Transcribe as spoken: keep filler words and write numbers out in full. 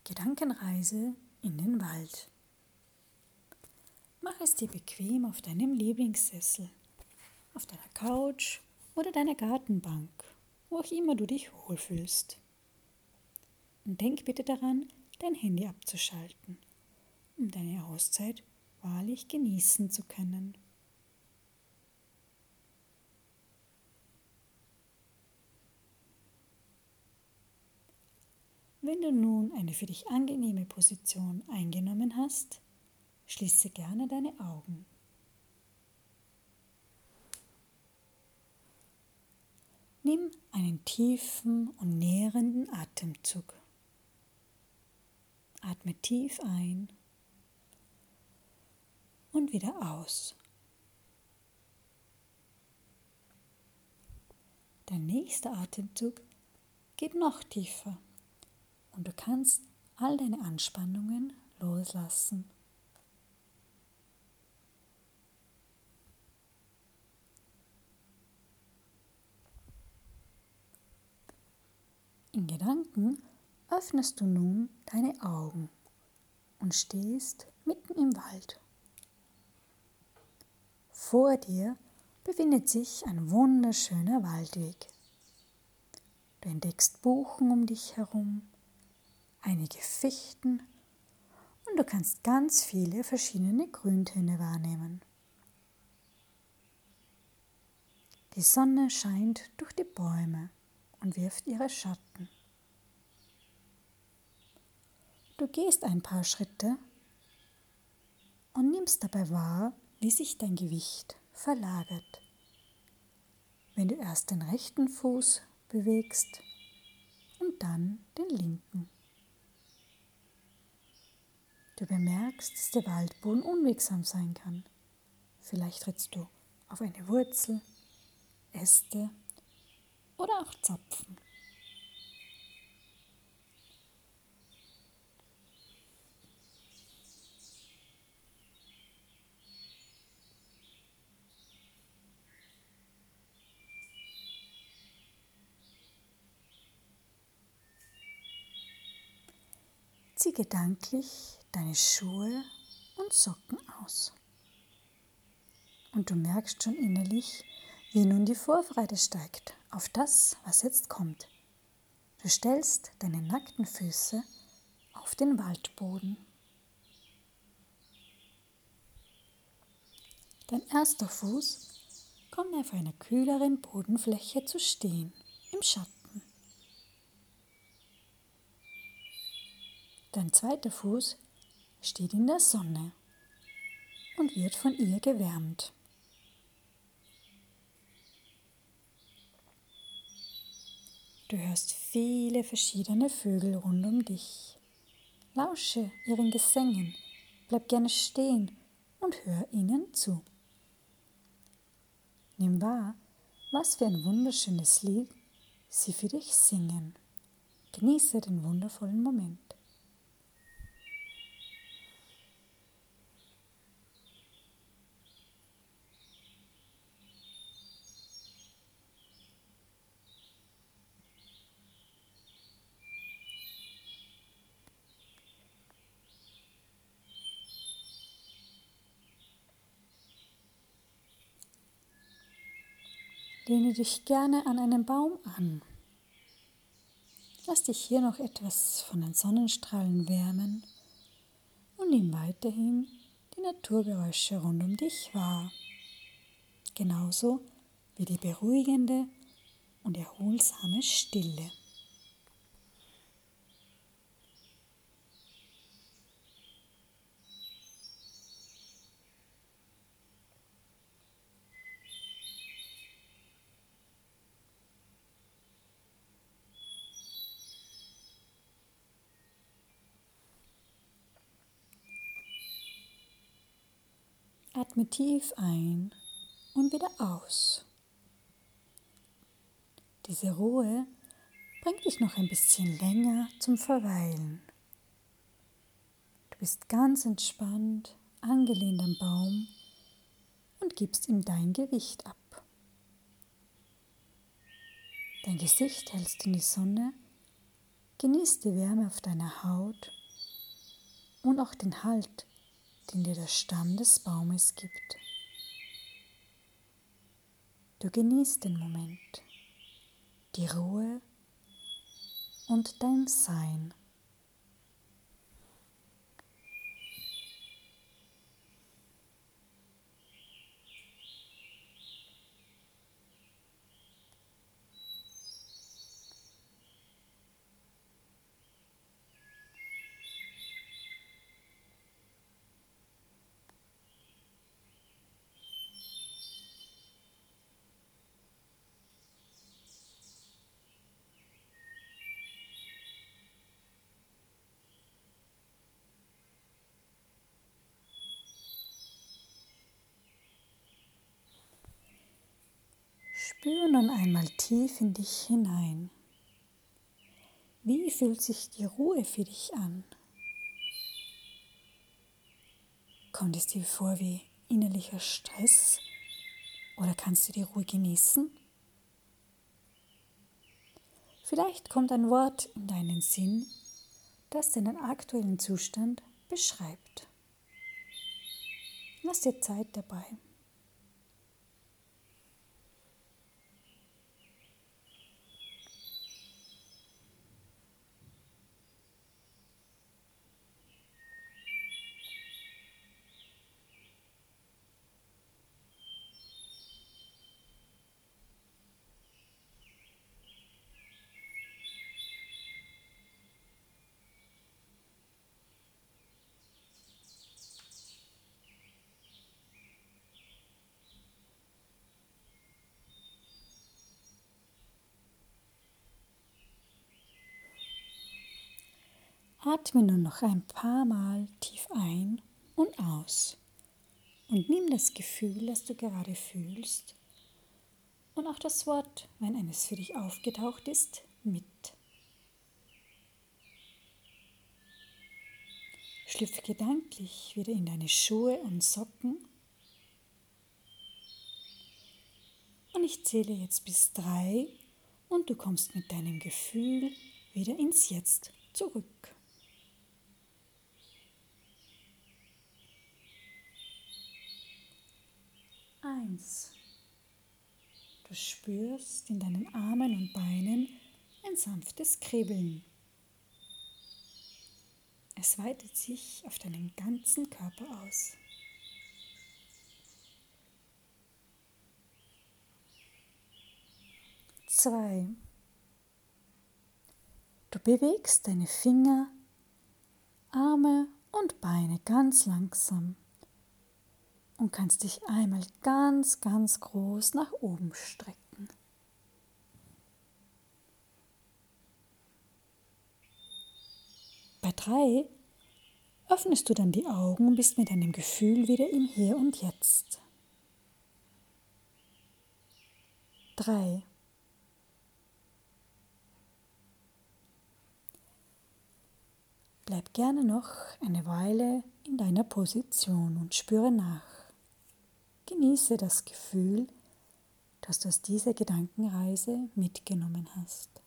Gedankenreise in den Wald. Mach es dir bequem auf deinem Lieblingssessel, auf deiner Couch oder deiner Gartenbank, wo auch immer du dich wohlfühlst. Und denk bitte daran, dein Handy abzuschalten, um deine Auszeit wahrlich genießen zu können. Wenn du nun eine für dich angenehme Position eingenommen hast, schließe gerne deine Augen. Nimm einen tiefen und nährenden Atemzug. Atme tief ein und wieder aus. Dein nächster Atemzug geht noch tiefer und du kannst all deine Anspannungen loslassen. In Gedanken öffnest du nun deine Augen und stehst mitten im Wald. Vor dir befindet sich ein wunderschöner Waldweg. Du entdeckst Buchen um dich herum, einige Fichten und du kannst ganz viele verschiedene Grüntöne wahrnehmen. Die Sonne scheint durch die Bäume und wirft ihre Schatten. Du gehst ein paar Schritte und nimmst dabei wahr, wie sich dein Gewicht verlagert. Wenn du erst den rechten Fuß bewegst und dann den linken. Du bemerkst, dass der Waldboden unwegsam sein kann. Vielleicht trittst du auf eine Wurzel, Äste oder auch Zapfen. Zieh gedanklich deine Schuhe und Socken aus. Und du merkst schon innerlich, wie nun die Vorfreude steigt auf das, was jetzt kommt. Du stellst deine nackten Füße auf den Waldboden. Dein erster Fuß kommt auf einer kühleren Bodenfläche zu stehen, im Schatten. Dein zweiter Fuß steht in der Sonne und wird von ihr gewärmt. Du hörst viele verschiedene Vögel rund um dich. Lausche ihren Gesängen, bleib gerne stehen und hör ihnen zu. Nimm wahr, was für ein wunderschönes Lied sie für dich singen. Genieße den wundervollen Moment. Lehne dich gerne an einen Baum an. Lass dich hier noch etwas von den Sonnenstrahlen wärmen und nimm weiterhin die Naturgeräusche rund um dich wahr. Genauso wie die beruhigende und erholsame Stille. Atme tief ein und wieder aus. Diese Ruhe bringt dich noch ein bisschen länger zum Verweilen. Du bist ganz entspannt, angelehnt am Baum und gibst ihm dein Gewicht ab. Dein Gesicht hältst in die Sonne Genieß die Wärme auf deiner Haut und auch den Halt, den dir der Stamm des Baumes gibt. Du genießt den Moment, die Ruhe und dein Sein. Spür nun einmal tief in dich hinein. Wie fühlt sich die Ruhe für dich an? Kommt es dir vor wie innerlicher Stress oder kannst du die Ruhe genießen? Vielleicht kommt ein Wort in deinen Sinn, das deinen aktuellen Zustand beschreibt. Lass dir Zeit dabei. Atme nun noch ein paar Mal tief ein und aus und nimm das Gefühl, das du gerade fühlst und auch das Wort, wenn eines für dich aufgetaucht ist, mit. Schlüpfe gedanklich wieder in deine Schuhe und Socken und ich zähle jetzt bis drei und du kommst mit deinem Gefühl wieder ins Jetzt zurück. Eins. Du spürst in deinen Armen und Beinen ein sanftes Kribbeln. Es weitet sich auf deinen ganzen Körper aus. Zwei. Du bewegst deine Finger, Arme und Beine ganz langsam und kannst dich einmal ganz, ganz groß nach oben strecken. Bei drei öffnest du dann die Augen und bist mit deinem Gefühl wieder im Hier und Jetzt. Drei. Bleib gerne noch eine Weile in deiner Position und spüre nach. Genieße das Gefühl, das du aus dieser Gedankenreise mitgenommen hast.